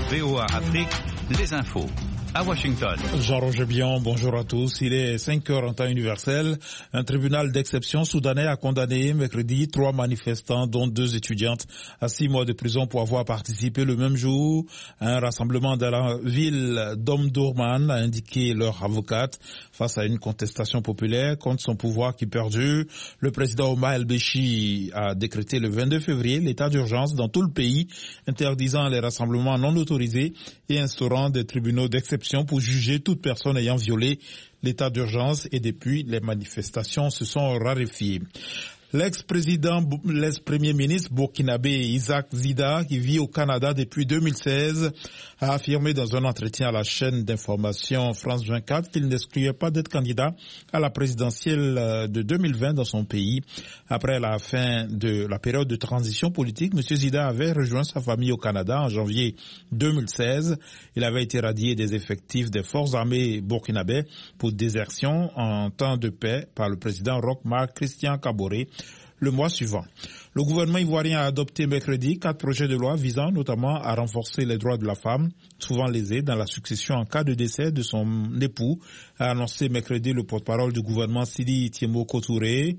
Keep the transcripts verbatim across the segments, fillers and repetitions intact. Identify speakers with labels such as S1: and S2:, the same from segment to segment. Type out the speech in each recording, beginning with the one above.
S1: V O A Afrique, les infos. À Washington.
S2: Jean-Roger Bion, bonjour à tous. Il est cinq heures en temps universel. Un tribunal d'exception soudanais a condamné mercredi trois manifestants, dont deux étudiantes, à six mois de prison pour avoir participé le même jour à un rassemblement dans la ville d'Omdurman, a indiqué leur avocate. Face à une contestation populaire contre son pouvoir qui perdure, le président Omar el-Béchi a décrété le vingt-deux février l'état d'urgence dans tout le pays, interdisant les rassemblements non autorisés et instaurant des tribunaux d'exception pour juger toute personne ayant violé l'état d'urgence, et depuis, les manifestations se sont raréfiées. L'ex-président, l'ex-premier ministre burkinabé Isaac Zida, qui vit au Canada depuis deux mille seize, a affirmé dans un entretien à la chaîne d'information France vingt-quatre qu'il n'excluait pas d'être candidat à la présidentielle de deux mille vingt dans son pays. Après la fin de la période de transition politique, M. Zida avait rejoint sa famille au Canada en janvier deux mille seize. Il avait été radié des effectifs des forces armées burkinabées pour désertion en temps de paix par le président Roch Marc Christian Kaboré le mois suivant. Le gouvernement ivoirien a adopté mercredi quatre projets de loi visant notamment à renforcer les droits de la femme, souvent lésée dans la succession en cas de décès de son époux, a annoncé mercredi le porte-parole du gouvernement Sidi Tiemoko Touré.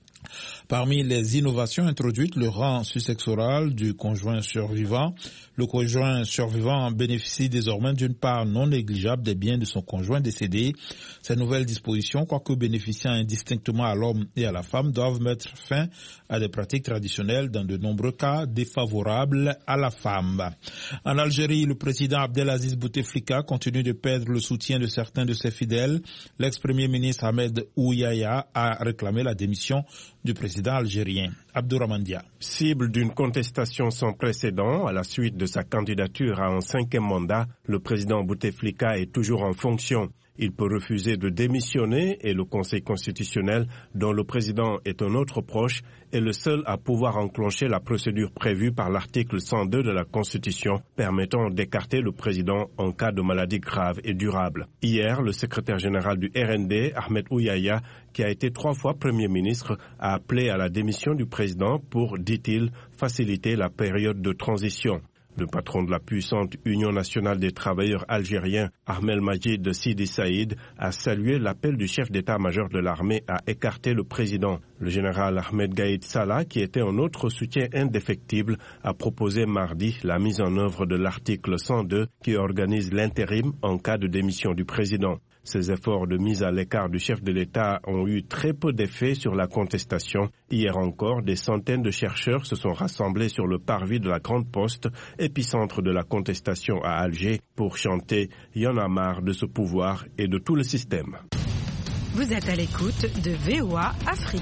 S2: Parmi les innovations introduites, le rang successoral du conjoint survivant. Le conjoint survivant bénéficie désormais d'une part non négligeable des biens de son conjoint décédé. Ces nouvelles dispositions, quoique bénéficiant indistinctement à l'homme et à la femme, doivent mettre fin à des pratiques traditionnelles dans de nombreux cas défavorables à la femme. En Algérie, le président Abdelaziz Bouteflika continue de perdre le soutien de certains de ses fidèles. L'ex-premier ministre Ahmed Ouyaya a réclamé la démission du président algérien. Abdourahmane Dia.
S3: Cible d'une contestation sans précédent à la suite de sa candidature à un cinquième mandat, le président Bouteflika est toujours en fonction. Il peut refuser de démissionner et le Conseil constitutionnel, dont le président est un autre proche, est le seul à pouvoir enclencher la procédure prévue par l'article cent deux de la Constitution, permettant d'écarter le président en cas de maladie grave et durable. Hier, le secrétaire général du R N D, Ahmed Ouyaya, qui a été trois fois Premier ministre, a appelé à la démission du président pour, dit-il, faciliter la période de transition. Le patron de la puissante Union nationale des travailleurs algériens, Ahmed Majid Sidi Saïd, a salué l'appel du chef d'état-major de l'armée à écarter le président. Le général Ahmed Gaïd Salah, qui était un autre soutien indéfectible, a proposé mardi la mise en œuvre de l'article cent deux qui organise l'intérim en cas de démission du président. Ces efforts de mise à l'écart du chef de l'État ont eu très peu d'effet sur la contestation. Hier encore, des centaines de chercheurs se sont rassemblés sur le parvis de la Grande Poste, épicentre de la contestation à Alger, pour chanter « Y en a marre de ce pouvoir et de tout le système ».
S4: Vous êtes à l'écoute de V O A Afrique.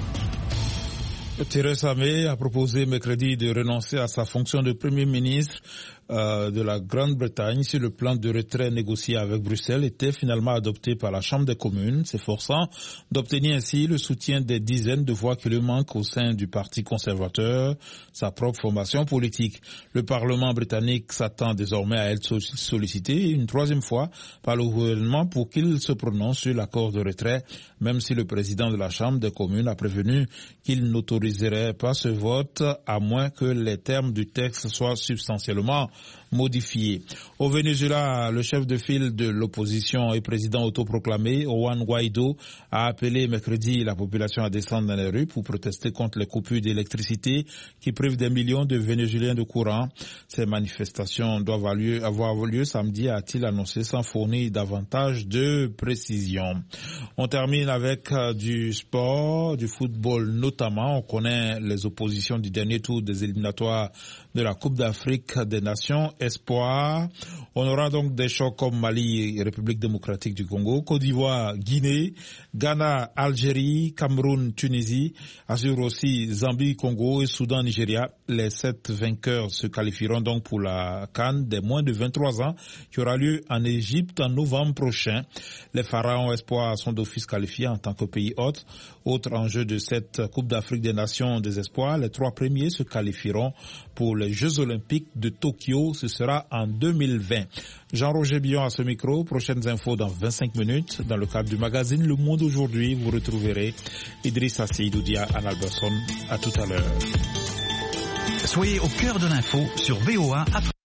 S2: Theresa May a proposé mercredi de renoncer à sa fonction de Premier ministre euh, de la Grande-Bretagne si le plan de retrait négocié avec Bruxelles était finalement adopté par la Chambre des communes, s'efforçant d'obtenir ainsi le soutien des dizaines de voix qui lui manquent au sein du Parti conservateur, sa propre formation politique. Le Parlement britannique s'attend désormais à être sollicité une troisième fois par le gouvernement pour qu'il se prononce sur l'accord de retrait, même si le président de la Chambre des communes a prévenu qu'il n'autoriserait pas ce vote à moins que les termes du texte soient substantiellement modifiés. Au Venezuela, le chef de file de l'opposition et président autoproclamé, Juan Guaido, a appelé mercredi la population à descendre dans les rues pour protester contre les coupures d'électricité qui privent des millions de Vénézuéliens de courant. Ces manifestations doivent avoir lieu, avoir lieu samedi, a-t-il annoncé sans fournir davantage de précision. On termine avec euh, du sport, du football notamment. On connaît les oppositions du dernier tour des éliminatoires de la Coupe d'Afrique des Nations Espoir. On aura donc des chocs comme Mali, République démocratique du Congo, Côte d'Ivoire, Guinée, Ghana, Algérie, Cameroun, Tunisie, assure aussi Zambie, Congo et Soudan, Nigeria. Les sept vainqueurs se qualifieront donc pour la CAN des moins de vingt-trois ans qui aura lieu en Égypte en novembre prochain. Les Pharaons Espoirs sont d'office qualifiés en tant que pays hôte. Autre enjeu de cette Coupe d'Afrique des Nations des Espoirs, les trois premiers se qualifieront pour les Jeux Olympiques de Tokyo. Ce sera en deux mille vingt. Jean-Roger Bion à ce micro. Prochaines infos dans vingt-cinq minutes. Dans le cadre du magazine Le Monde aujourd'hui, vous retrouverez Idrissa Seydoudia, Anne Alberson. À tout à l'heure.
S1: Soyez au cœur de l'info sur V O A Afrique.